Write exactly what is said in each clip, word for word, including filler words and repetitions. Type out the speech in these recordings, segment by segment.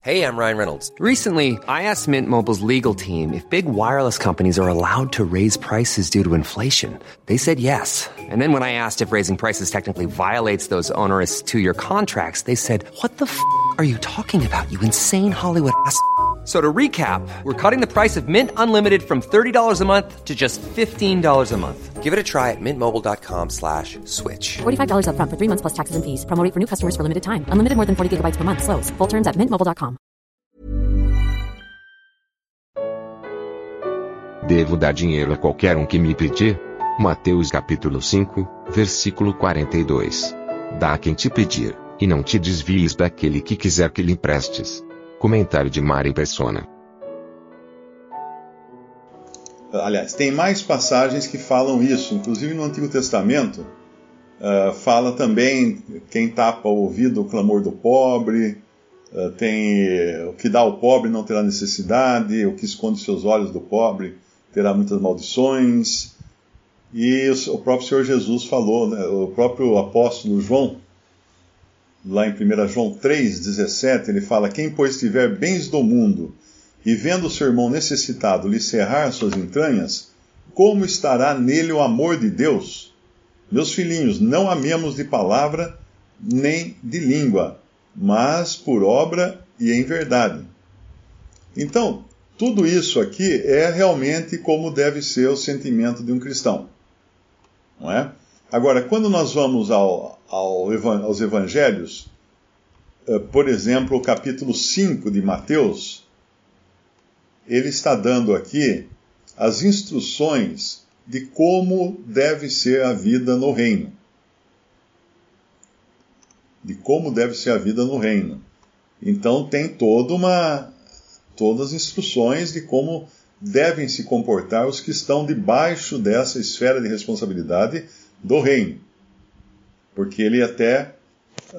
Hey, I'm Ryan Reynolds. Recently, I asked Mint Mobile's legal team if big wireless companies are allowed to raise prices due to inflation. They said yes. And then when I asked if raising prices technically violates those onerous two-year contracts, they said, "What the f*** are you talking about, you insane Hollywood ass f- So to recap, we're cutting the price of Mint Unlimited from thirty dollars a month to just fifteen dollars a month. Give it a try at mintmobile.com slash switch. forty-five dollars up front for three months plus taxes and fees. Promo rate for new customers for limited time. Unlimited more than forty gigabytes per month. Slows full terms at mint mobile dot com. Devo dar dinheiro a qualquer um que me pedir? Mateus capítulo cinco, versículo quarenta e dois. Dá a quem te pedir, e não te desvies daquele que quiser que lhe emprestes. Comentário de Mari Persona. Aliás, tem mais passagens que falam isso, inclusive no Antigo Testamento, uh, fala também quem tapa o ouvido, o clamor do pobre, uh, tem o que dá ao pobre não terá necessidade, o que esconde seus olhos do pobre terá muitas maldições, e o próprio Senhor Jesus falou, né, o próprio apóstolo João, lá em primeiro João três, dezessete, ele fala: quem pois tiver bens do mundo, e vendo o seu irmão necessitado lhe cerrar suas entranhas, como estará nele o amor de Deus? Meus filhinhos, não amemos de palavra, nem de língua, mas por obra e em verdade. Então, tudo isso aqui é realmente como deve ser o sentimento de um cristão, não é? Agora, quando nós vamos ao, ao, aos evangelhos, por exemplo, o capítulo cinco de Mateus, ele está dando aqui as instruções de como deve ser a vida no reino. De como deve ser a vida no reino. Então tem toda uma, todas as instruções de como devem se comportar os que estão debaixo dessa esfera de responsabilidade do reino. Porque ele até, uh,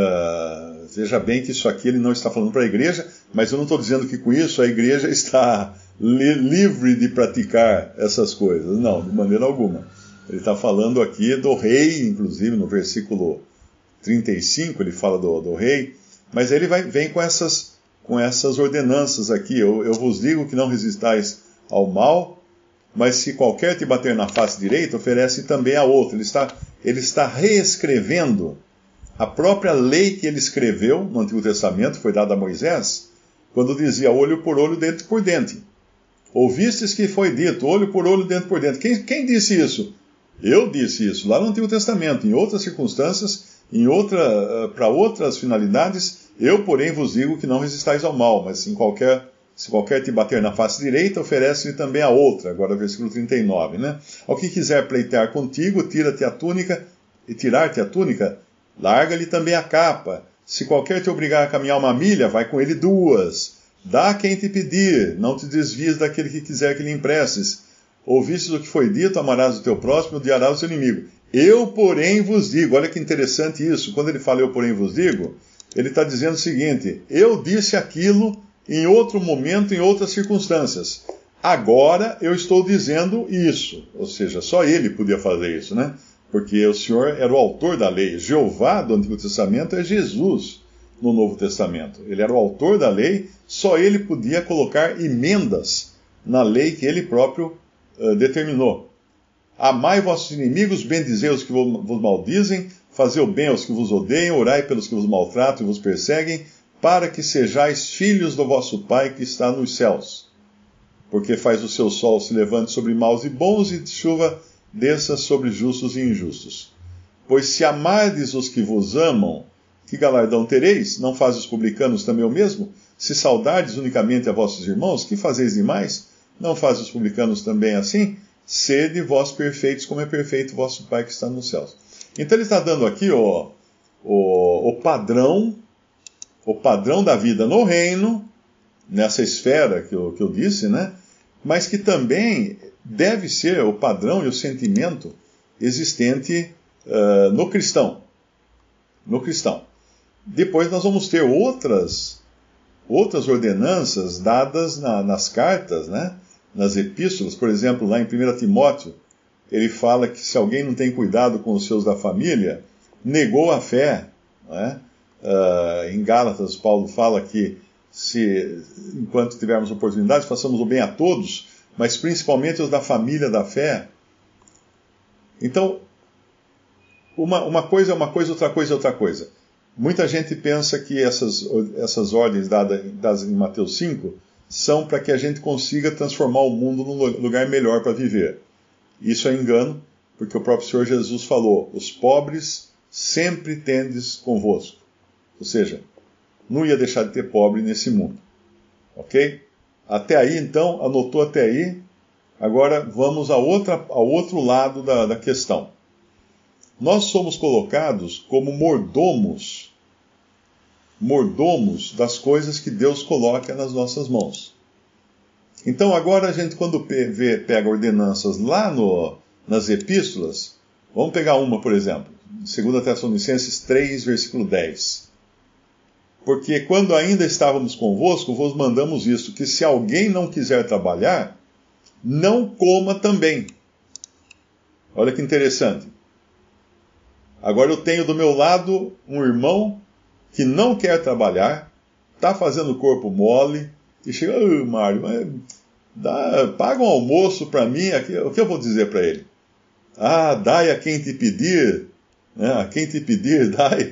uh, veja bem que isso aqui ele não está falando para a igreja, mas eu não estou dizendo que com isso a igreja está li- livre de praticar essas coisas. Não, de maneira alguma. Ele está falando aqui do rei, inclusive no versículo trinta e cinco ele fala do, do rei, mas ele vai, vem com essas, com essas ordenanças aqui. Eu, eu vos digo que não resistais ao mal, mas se qualquer te bater na face direita, oferece também a outra. Ele está, ele está reescrevendo a própria lei que ele escreveu no Antigo Testamento, foi dada a Moisés, quando dizia olho por olho, dente por dente. Ouvistes que foi dito, olho por olho, dente por dente. Quem, quem disse isso? Eu disse isso, lá no Antigo Testamento, em outras circunstâncias, em outra, uh, para outras finalidades. Eu, porém, vos digo que não resistais ao mal, mas em qualquer... Se qualquer te bater na face direita, oferece-lhe também a outra. Agora, versículo trinta e nove, né? Ao que quiser pleitear contigo, tira-te a túnica, e tirar-te a túnica, larga-lhe também a capa. Se qualquer te obrigar a caminhar uma milha, vai com ele duas. Dá a quem te pedir, não te desvies daquele que quiser que lhe emprestes. Ouvistes o que foi dito, amarás o teu próximo, odiarás o teu inimigo. Eu, porém, vos digo, olha que interessante isso, quando ele fala eu, porém, vos digo, ele está dizendo o seguinte: eu disse aquilo em outro momento, em outras circunstâncias. Agora eu estou dizendo isso. Ou seja, só ele podia fazer isso, né? Porque o Senhor era o autor da lei. Jeová do Antigo Testamento é Jesus no Novo Testamento. Ele era o autor da lei, só ele podia colocar emendas na lei que ele próprio uh, determinou. Amai vossos inimigos, bendizei os que vos maldizem, fazei o bem aos que vos odeiam, orai pelos que vos maltratam e vos perseguem, para que sejais filhos do vosso Pai que está nos céus. Porque faz o seu sol se levante sobre maus e bons, e chuva desça sobre justos e injustos. Pois se amardes os que vos amam, que galardão tereis? Não faz os publicanos também o mesmo? Se saudardes unicamente a vossos irmãos, que fazeis demais? Não faz os publicanos também assim? Sede vós perfeitos, como é perfeito vosso Pai que está nos céus. Então ele está dando aqui o, o, o padrão o padrão da vida no reino, nessa esfera que eu, que eu disse, né? Mas que também deve ser o padrão e o sentimento existente uh, no cristão. No cristão. Depois nós vamos ter outras, outras ordenanças dadas na, nas cartas, né? Nas epístolas. Por exemplo, lá em primeiro Timóteo, ele fala que se alguém não tem cuidado com os seus da família, negou a fé, né? Uh, em Gálatas, Paulo fala que se, enquanto tivermos oportunidade, façamos o bem a todos, mas principalmente os da família da fé. Então, uma, uma coisa é uma coisa, outra coisa é outra coisa. Muita gente pensa que essas, essas ordens dadas, dadas em Mateus cinco são para que a gente consiga transformar o mundo num lugar melhor para viver. Isso é engano, porque o próprio Senhor Jesus falou: os pobres sempre tendes convosco. Ou seja, não ia deixar de ter pobre nesse mundo. Ok? Até aí, então, anotou até aí. Agora vamos a outra, ao outro lado da, da questão. Nós somos colocados como mordomos, mordomos das coisas que Deus coloca nas nossas mãos. Então agora a gente, quando vê, pega ordenanças lá no, nas epístolas, vamos pegar uma, por exemplo, segunda Tessalonicenses três, versículo dez. Porque quando ainda estávamos convosco, vos mandamos isto, que se alguém não quiser trabalhar, não coma também. Olha que interessante. Agora eu tenho do meu lado um irmão que não quer trabalhar, está fazendo o corpo mole, e chega: ah, Mário, mas dá, paga um almoço para mim, aqui, o que eu vou dizer para ele? Ah, dai a quem te pedir, né? A quem te pedir, dai.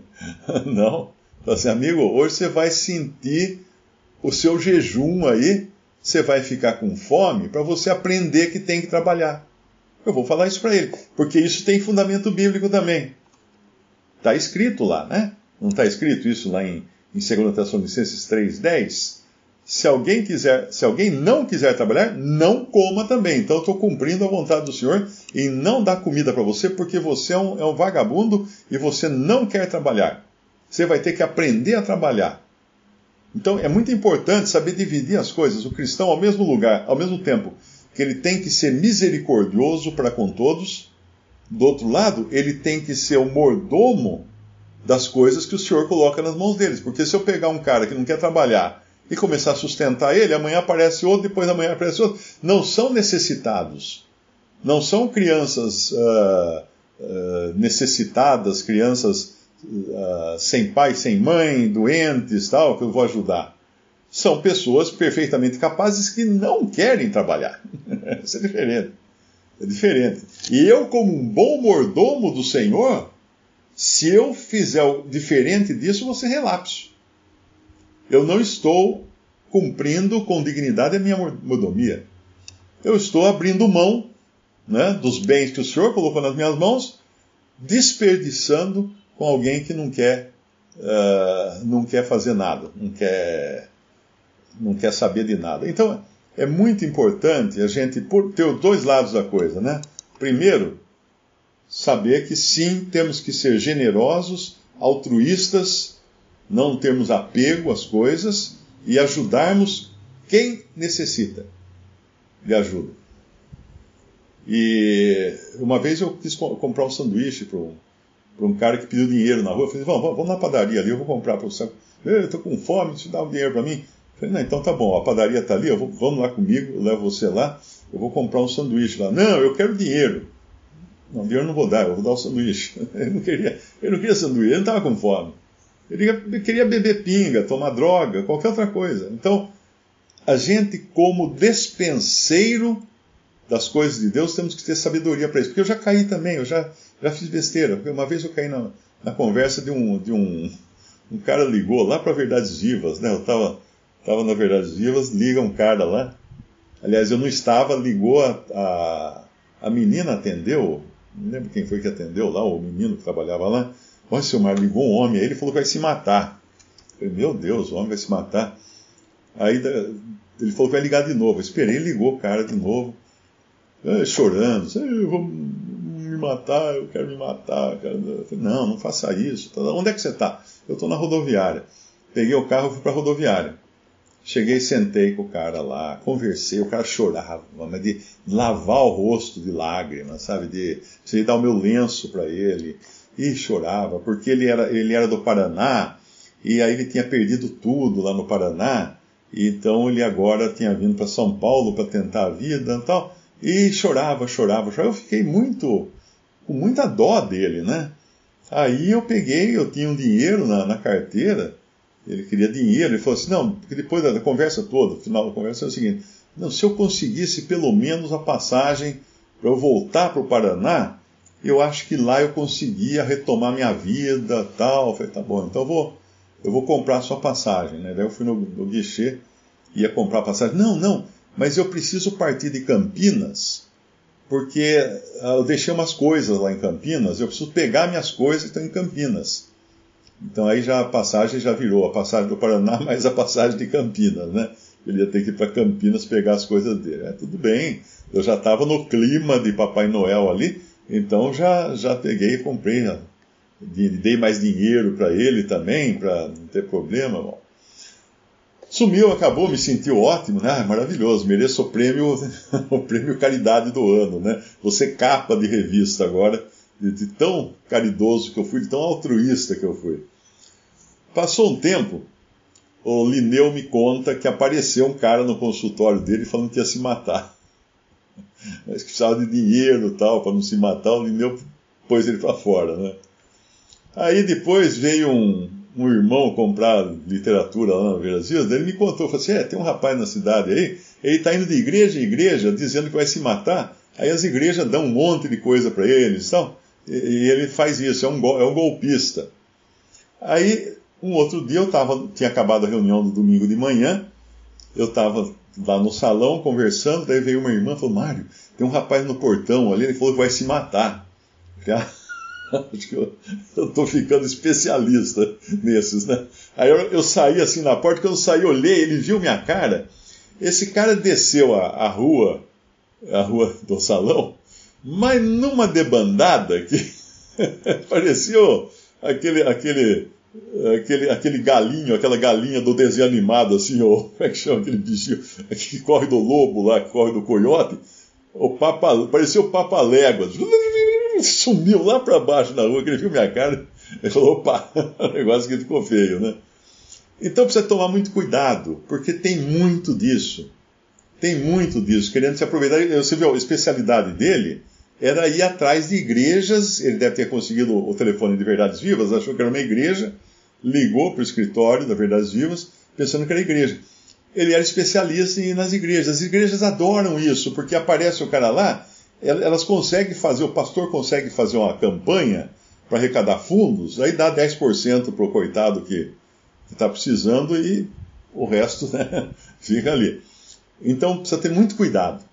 Não. Então assim, amigo, hoje você vai sentir o seu jejum aí, você vai ficar com fome para você aprender que tem que trabalhar. Eu vou falar isso para ele, porque isso tem fundamento bíblico também. Está escrito lá, né? Não está escrito isso lá em, em segunda Tessalonicenses três, dez? Se alguém quiser, se alguém não quiser trabalhar, não coma também. Então eu estou cumprindo a vontade do Senhor em não dar comida para você, porque você é um, é um vagabundo e você não quer trabalhar. Você vai ter que aprender a trabalhar. Então é muito importante saber dividir as coisas. O cristão, ao mesmo lugar, ao mesmo tempo que ele tem que ser misericordioso para com todos, do outro lado, ele tem que ser o mordomo das coisas que o Senhor coloca nas mãos deles. Porque se eu pegar um cara que não quer trabalhar e começar a sustentar ele, amanhã aparece outro, depois da manhã aparece outro. Não são necessitados. Não são crianças uh, uh, necessitadas, crianças uh, sem pai, sem mãe, doentes, tal, que eu vou ajudar. São pessoas perfeitamente capazes que não querem trabalhar. Isso é diferente. É diferente. E eu, como um bom mordomo do Senhor, se eu fizer diferente disso, vou ser relapso. Eu não estou cumprindo com dignidade a minha mordomia. Eu estou abrindo mão, né, dos bens que o Senhor colocou nas minhas mãos, desperdiçando com alguém que não quer, uh, não quer fazer nada, não quer... não quer saber de nada. Então, é muito importante a gente ter os dois lados da coisa, né? Primeiro, saber que sim, temos que ser generosos, altruístas, não termos apego às coisas e ajudarmos quem necessita de ajuda. E uma vez eu quis comprar um sanduíche para um, para um cara que pediu dinheiro na rua. Eu falei: vamos, vamos na padaria ali, eu vou comprar para você. Eu estou com fome, você dá um dinheiro para mim? Falei: não, então tá bom, a padaria está ali, eu vou, vamos lá comigo, eu levo você lá, eu vou comprar um sanduíche lá. Não, eu quero dinheiro. Não, dinheiro eu não vou dar, eu vou dar o sanduíche. Ele não queria, ele não queria sanduíche, ele não estava com fome. Ele, ele queria beber pinga, tomar droga, qualquer outra coisa. Então, a gente, como despenseiro das coisas de Deus, temos que ter sabedoria para isso. Porque eu já caí também, eu já, já fiz besteira. Uma vez eu caí na, na conversa de um... De um, um cara ligou lá para Verdades Vivas, né? Eu estava... Estava na Verdades Vivas, liga um cara lá. Aliás, eu não estava, ligou a, a, a menina atendeu, não lembro quem foi que atendeu lá, o menino que trabalhava lá. Olha, seu Mário, ligou um homem aí, ele falou que vai se matar. Eu falei: meu Deus, o homem vai se matar. Aí ele falou que vai ligar de novo. Eu esperei, ele ligou o cara de novo, chorando. Eu vou me matar, eu quero me matar. Cara. Eu falei: não, não faça isso. Onde é que você está? Eu estou na rodoviária. Peguei o carro e fui para a rodoviária. Cheguei, sentei com o cara lá, conversei, o cara chorava, mas de lavar o rosto de lágrimas, sabe, de, de dar o meu lenço para ele, e chorava, porque ele era, ele era do Paraná, e aí ele tinha perdido tudo lá no Paraná, e então ele agora tinha vindo para São Paulo para tentar a vida e tal, e chorava, chorava, chorava. Eu fiquei muito, com muita dó dele, né? Aí eu peguei, eu tinha um dinheiro na, na carteira, Ele queria dinheiro. Ele falou assim, não, porque depois da conversa toda, o final da conversa é o seguinte, não, se eu conseguisse pelo menos a passagem para eu voltar para o Paraná, eu acho que lá eu conseguia retomar minha vida, tal. Eu falei, tá bom, então eu vou, eu vou comprar a sua passagem, né? Daí eu fui no, no guichê, ia comprar a passagem. Não, não, mas eu preciso partir de Campinas, porque eu deixei umas coisas lá em Campinas, eu preciso pegar minhas coisas que estão em Campinas. Então aí já a passagem já virou a passagem do Paraná mais a passagem de Campinas, né? Ele ia ter que ir para Campinas pegar as coisas dele. É, tudo bem, eu já estava no clima de Papai Noel ali, então já, já peguei e comprei, né? Dei mais dinheiro para ele também, para não ter problema. Bom. Sumiu, acabou, me sentiu ótimo, né? Maravilhoso, mereço o prêmio, o prêmio Caridade do ano, né? Você capa de revista agora, de, de tão caridoso que eu fui, de tão altruísta que eu fui. Passou um tempo, o Linneu me conta que apareceu um cara no consultório dele falando que ia se matar. Mas que precisava de dinheiro e tal, para não se matar, o Linneu pôs ele para fora, né? Aí depois veio um, um irmão comprar literatura lá na Brasil, daí ele me contou, falou assim, é, tem um rapaz na cidade aí, ele está indo de igreja em igreja, dizendo que vai se matar, aí as igrejas dão um monte de coisa para eles, tal, e, e ele faz isso, é um, é um golpista. Aí, um outro dia, eu tava, tinha acabado a reunião do domingo de manhã, eu estava lá no salão conversando, daí veio uma irmã e falou, Mário, tem um rapaz no portão ali, ele falou que vai se matar. Já... Acho que eu estou ficando especialista nesses, né? Aí eu, eu saí assim na porta, quando eu saí, olhei, ele viu minha cara. Esse cara desceu a, a rua, a rua do salão, mas numa debandada que parecia aquele, aquele, aquele, aquele galinho, aquela galinha do desenho animado, assim, ou como é que chama aquele bichinho que corre do lobo lá, que corre do coiote? O papa, parecia o Papaléguas. Sumiu lá para baixo na rua, que ele viu minha cara, ele falou, opa, o negócio que ficou feio, né? Então precisa tomar muito cuidado, porque tem muito disso, tem muito disso, querendo se aproveitar. Você viu, a especialidade dele era ir atrás de igrejas, ele deve ter conseguido o telefone de Verdades Vivas, achou que era uma igreja, ligou para o escritório da Verdades Vivas, pensando que era igreja. Ele era especialista em ir nas igrejas, as igrejas adoram isso, porque aparece o cara lá, elas conseguem fazer, o pastor consegue fazer uma campanha para arrecadar fundos, aí dá dez por cento para o coitado que está precisando e o resto, né, fica ali. Então precisa ter muito cuidado.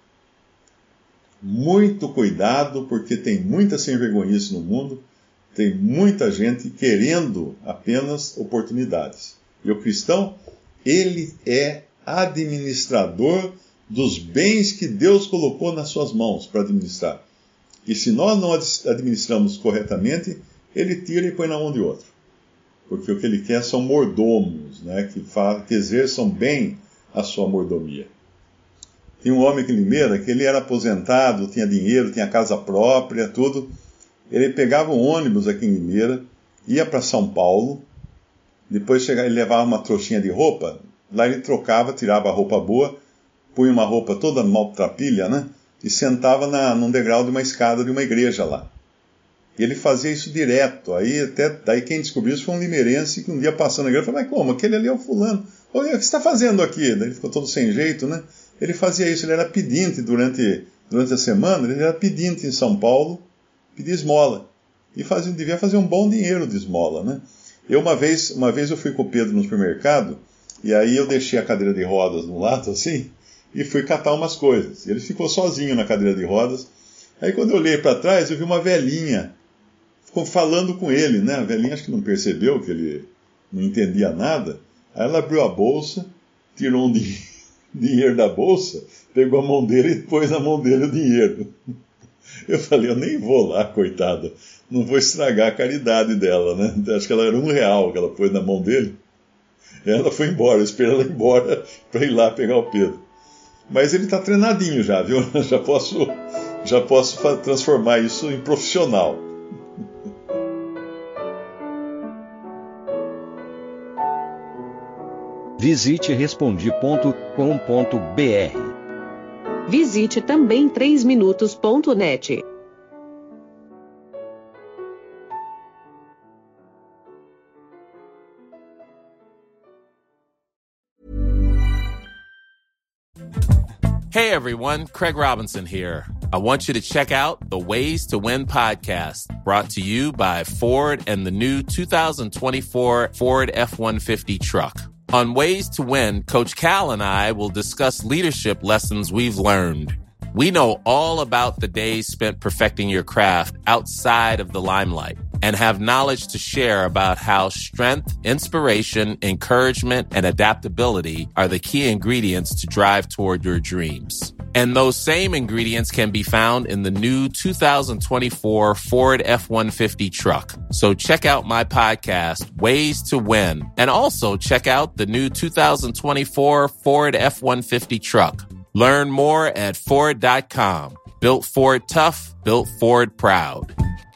Muito cuidado, porque tem muita sem-vergonhice no mundo, tem muita gente querendo apenas oportunidades. E o cristão, ele é administrador dos bens que Deus colocou nas suas mãos para administrar. E se nós não administramos corretamente, ele tira e põe na mão de outro. Porque o que ele quer são mordomos, né, que, fa- que exerçam bem a sua mordomia. Tinha um homem aqui em Limeira que ele era aposentado, tinha dinheiro, tinha casa própria, tudo. Ele pegava um ônibus aqui em Limeira, ia para São Paulo, depois chegava, ele levava uma trouxinha de roupa, lá ele trocava, tirava a roupa boa, punha uma roupa toda maltrapilha, né? E sentava na, num degrau de uma escada de uma igreja lá. E ele fazia isso direto. Aí até daí quem descobriu isso foi um limeirense que um dia passando na igreja falou, mas como? Aquele ali é o fulano. O que você está fazendo aqui? Daí ele ficou todo sem jeito, né? Ele fazia isso, ele era pedinte durante, durante a semana, ele era pedinte em São Paulo, pedia esmola. E fazia, devia fazer um bom dinheiro de esmola, né? Eu uma vez, uma vez eu fui com o Pedro no supermercado, e aí eu deixei a cadeira de rodas no lado, assim, e fui catar umas coisas. Ele ficou sozinho na cadeira de rodas. Aí quando eu olhei para trás, eu vi uma velhinha ficou falando com ele, né? A velhinha acho que não percebeu que ele não entendia nada. Aí ela abriu a bolsa, tirou um din- dinheiro da bolsa, pegou a mão dele e pôs na mão dele o dinheiro. Eu falei, eu nem vou lá, coitada. Não vou estragar a caridade dela, né? Acho que ela era um real que ela pôs na mão dele. Ela foi embora, eu esperei ela ir embora para ir lá pegar o Pedro. Mas ele está treinadinho já, viu? Já posso, já posso transformar isso em profissional. Visite respondi ponto com ponto br. Visite também três minutos ponto net. Hey everyone, Craig Robinson here. I want you to check out the Ways to Win podcast, brought to you by Ford and the new two thousand twenty-four Ford F one fifty truck. On Ways to Win, Coach Cal and I will discuss leadership lessons we've learned. We know all about the days spent perfecting your craft outside of the limelight and have knowledge to share about how strength, inspiration, encouragement, and adaptability are the key ingredients to drive toward your dreams. And those same ingredients can be found in the new two thousand twenty-four Ford F one fifty truck. So check out my podcast, Ways to Win, and also check out the new two thousand twenty-four Ford F one fifty truck. Learn more at Ford dot com. Built Ford tough, built Ford proud.